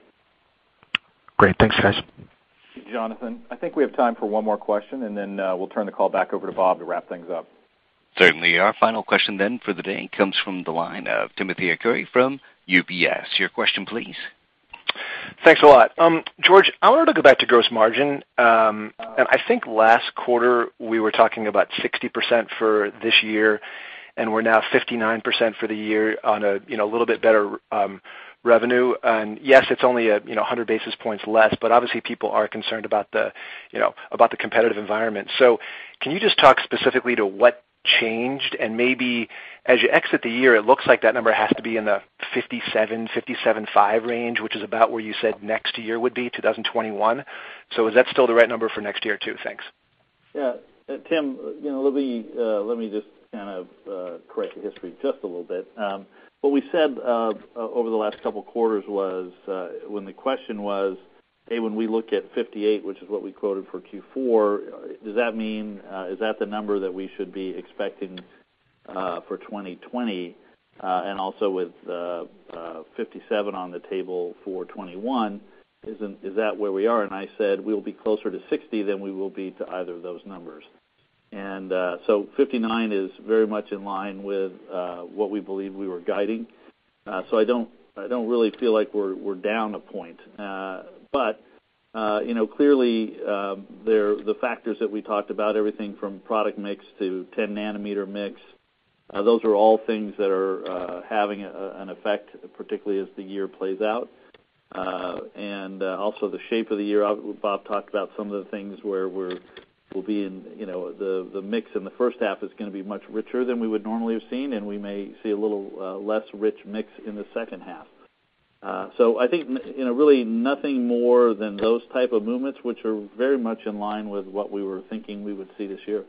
[SPEAKER 12] Great, thanks, guys.
[SPEAKER 2] Jonathan, I think we have time for one more question, and then uh, we'll turn the call back over to Bob to wrap things up.
[SPEAKER 1] Certainly. Our final question then for the day comes from the line of Timothy Arcuri from U B S. Your question, please.
[SPEAKER 13] Thanks a lot. Um, George, I wanted to go back to gross margin. Um, and I think last quarter we were talking about sixty percent for this year, and we're now fifty-nine percent for the year on a you know a little bit better um, revenue. And yes, it's only a you know one hundred basis points less, but obviously people are concerned about the you know about the competitive environment. So can you just talk specifically to what changed, and maybe as you exit the year, it looks like that number has to be in the fifty-seven, fifty-seven point five range, which is about where you said next year would be, two thousand twenty-one. So is that still the right number for next year too? Thanks.
[SPEAKER 4] Yeah, uh, Tim, you know, let me uh, let me just kind of uh, correct the history just a little bit. Um, what we said uh, uh, over the last couple quarters was uh, when the question was, hey, when we look at fifty-eight, which is what we quoted for Q four, does that mean, uh, is that the number that we should be expecting uh, for twenty twenty? Uh, and also with uh, uh, fifty-seven on the table for twenty-one, isn't, is that where we are? And I said we'll be closer to sixty than we will be to either of those numbers. And uh, so fifty-nine is very much in line with uh, what we believe we were guiding. Uh, so I don't I don't really feel like we're we're down a point. Uh, But, uh, you know, clearly um, there the factors that we talked about, everything from product mix to ten nanometer mix, uh, those are all things that are uh, having a, an effect, particularly as the year plays out. Uh, and uh, also the shape of the year. Bob talked about some of the things where we're, we'll be in, you know, the, the mix in the first half is going to be much richer than we would normally have seen, and we may see a little uh, less rich mix in the second half. Uh, so I think, you know, really nothing more than those type of movements, which are very much in line with what we were thinking we would see this year.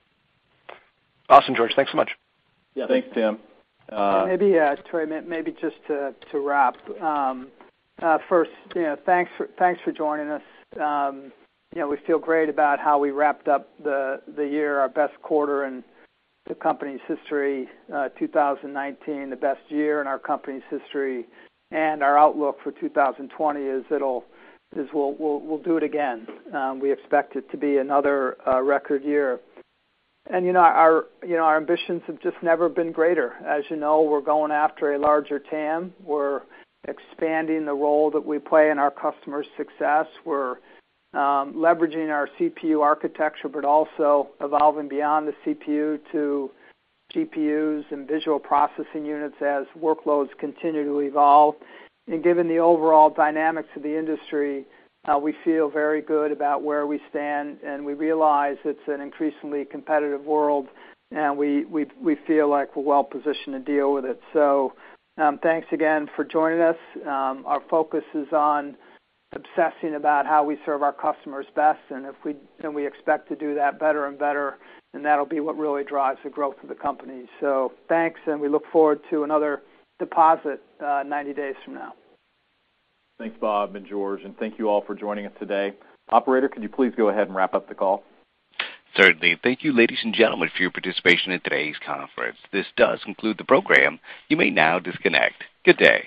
[SPEAKER 13] Awesome, George. Thanks so much.
[SPEAKER 2] Yeah, thanks, Tim.
[SPEAKER 3] Uh, maybe, uh, Troy, maybe just to, to wrap. Um, uh, first, you know, thanks for thanks for joining us. Um, you know, we feel great about how we wrapped up the the year, our best quarter in the company's history, uh, two thousand nineteen, the best year in our company's history. And our outlook for two thousand twenty is it'll is we'll we'll, we'll do it again. Um, we expect it to be another uh, record year. And you know our you know our ambitions have just never been greater. As you know, we're going after a larger T A M. We're expanding the role that we play in our customers' success. We're um, leveraging our C P U architecture, but also evolving beyond the C P U to G P Us and visual processing units as workloads continue to evolve. And given the overall dynamics of the industry, uh, we feel very good about where we stand, and we realize it's an increasingly competitive world, and we, we, we feel like we're well positioned to deal with it. So um, thanks again for joining us. Um, our focus is on obsessing about how we serve our customers best, and if we and we expect to do that better and better, and that'll be what really drives the growth of the company. So thanks, and we look forward to another deposit uh, ninety days from now.
[SPEAKER 2] Thanks, Bob and George, and thank you all for joining us today. Operator, could you please go ahead and wrap up the call?
[SPEAKER 1] Certainly. Thank you, ladies and gentlemen, for your participation in today's conference. This does conclude the program. You may now disconnect. Good day.